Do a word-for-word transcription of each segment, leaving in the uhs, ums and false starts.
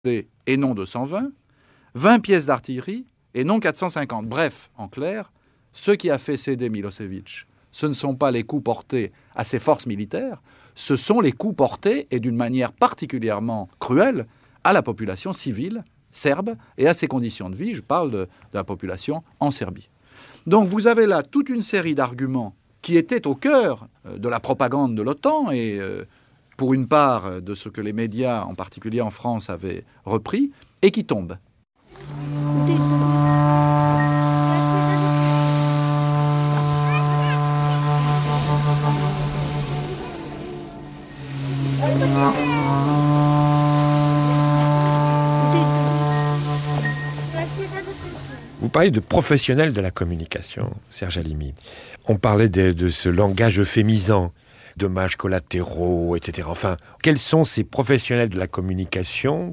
et non deux cent vingt, vingt pièces d'artillerie et non quatre cent cinquante. Bref, en clair, ce qui a fait céder Milosevic, ce ne sont pas les coups portés à ses forces militaires, ce sont les coups portés, et d'une manière particulièrement cruelle, à la population civile serbe et à ses conditions de vie. Je parle de, de la population en Serbie. Donc vous avez là toute une série d'arguments qui étaient au cœur de la propagande de l'OTAN et euh, pour une part de ce que les médias, en particulier en France, avaient repris, et qui tombent. Vous parlez de professionnels de la communication, Serge Halimi. On parlait de, de ce langage euphémisant, dommages collatéraux, et cetera. Enfin, quels sont ces professionnels de la communication ?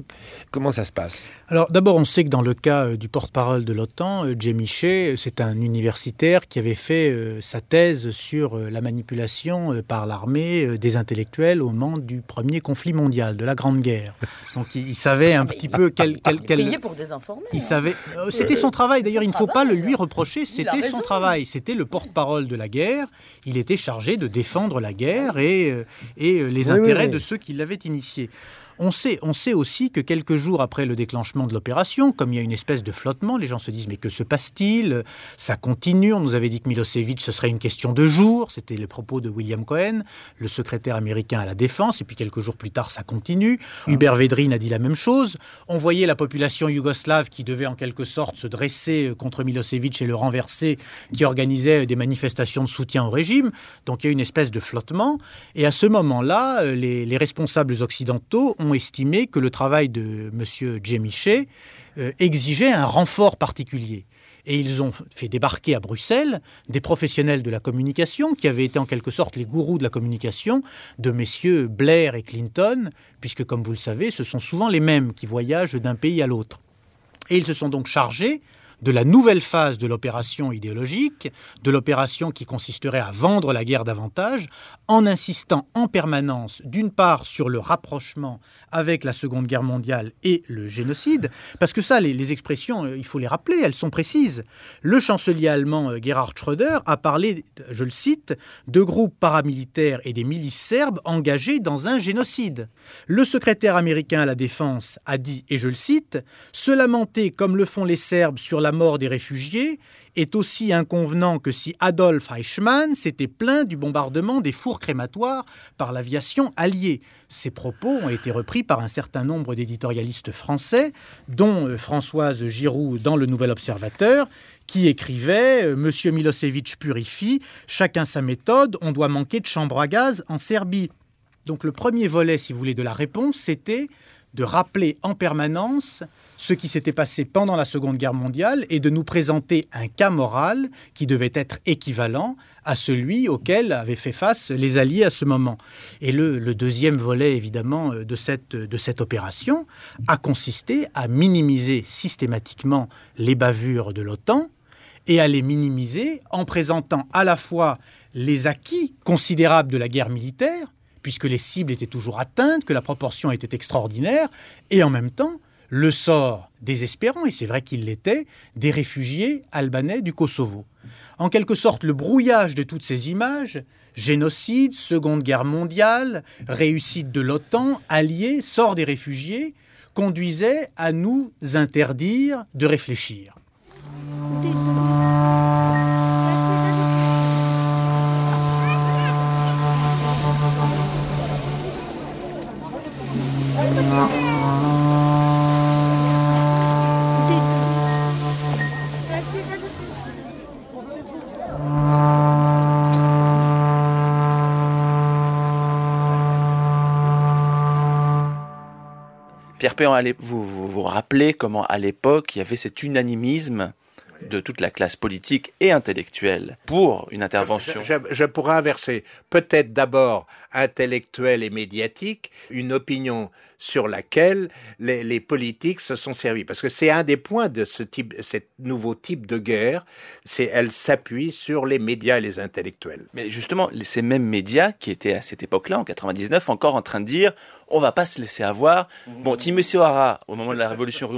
Comment ça se passe ? Alors d'abord, on sait que dans le cas euh, du porte-parole de l'OTAN, euh, Djemichet, c'est un universitaire qui avait fait euh, sa thèse sur euh, la manipulation euh, par l'armée euh, des intellectuels au moment du premier conflit mondial, de la Grande Guerre. Donc il, il savait un petit peu quel... quel, quel... Payé pour désinformer. Il hein. savait... euh, c'était son travail, d'ailleurs, il ne faut pas le lui reprocher, c'était son travail. C'était le porte-parole de la guerre, il était chargé de défendre la guerre et, euh, et euh, les oui, intérêts oui, oui. de ceux qui l'avaient initié. On sait, on sait aussi que quelques jours après le déclenchement de l'opération, comme il y a une espèce de flottement, les gens se disent « mais que se passe-t-il ?» Ça continue, on nous avait dit que Milosevic, ce serait une question de jours, c'était les propos de William Cohen, le secrétaire américain à la Défense, et puis quelques jours plus tard, ça continue. Ah. Hubert Védrine a dit la même chose. On voyait la population yougoslave qui devait en quelque sorte se dresser contre Milosevic et le renverser, qui organisait des manifestations de soutien au régime. Donc il y a une espèce de flottement. Et à ce moment-là, les, les responsables occidentaux ont estimé que le travail de M. Djemichet euh, exigeait un renfort particulier. Et ils ont fait débarquer à Bruxelles des professionnels de la communication qui avaient été en quelque sorte les gourous de la communication de messieurs Blair et Clinton, puisque comme vous le savez, ce sont souvent les mêmes qui voyagent d'un pays à l'autre. Et ils se sont donc chargés de la nouvelle phase de l'opération idéologique, de l'opération qui consisterait à vendre la guerre davantage, en insistant en permanence, d'une part, sur le rapprochement avec la Seconde Guerre mondiale et le génocide, parce que ça, les, les expressions, il faut les rappeler, elles sont précises. Le chancelier allemand Gerhard Schröder a parlé, je le cite, de groupes paramilitaires et des milices serbes engagés dans un génocide. Le secrétaire américain à la Défense a dit, et je le cite, « Se lamenter comme le font les Serbes sur la mort des réfugiés est aussi inconvenant que si Adolf Eichmann s'était plaint du bombardement des fours crématoires par l'aviation alliée. » Ces propos ont été repris par un certain nombre d'éditorialistes français, dont Françoise Giroud dans Le Nouvel Observateur, qui écrivait « Monsieur Milosevic purifie, chacun sa méthode, on doit manquer de chambre à gaz en Serbie ». Donc le premier volet, si vous voulez, de la réponse, c'était de rappeler en permanence ce qui s'était passé pendant la Seconde Guerre mondiale et de nous présenter un cas moral qui devait être équivalent à celui auquel avaient fait face les Alliés à ce moment. Et le, le deuxième volet, évidemment, de cette, de cette opération a consisté à minimiser systématiquement les bavures de l'OTAN et à les minimiser en présentant à la fois les acquis considérables de la guerre militaire, puisque les cibles étaient toujours atteintes, que la proportion était extraordinaire, et en même temps, le sort désespérant, et c'est vrai qu'il l'était, des réfugiés albanais du Kosovo. En quelque sorte, le brouillage de toutes ces images, génocide, Seconde Guerre mondiale, réussite de l'OTAN, alliés, sort des réfugiés, conduisait à nous interdire de réfléchir. Pierre Péan, vous, vous vous rappelez comment à l'époque il y avait cet unanimisme de toute la classe politique et intellectuelle pour une intervention. Je, je, je pourrais inverser. Peut-être d'abord intellectuelle et médiatique, une opinion sur laquelle les, les politiques se sont servis. Parce que c'est un des points de ce type, cet nouveau type de guerre, c'est elle s'appuie sur les médias et les intellectuels. Mais justement, ces mêmes médias qui étaient à cette époque-là, en quatre-vingt-dix-neuf, encore en train de dire on va pas se laisser avoir. Bon, Timothée Hara, au moment de la Révolution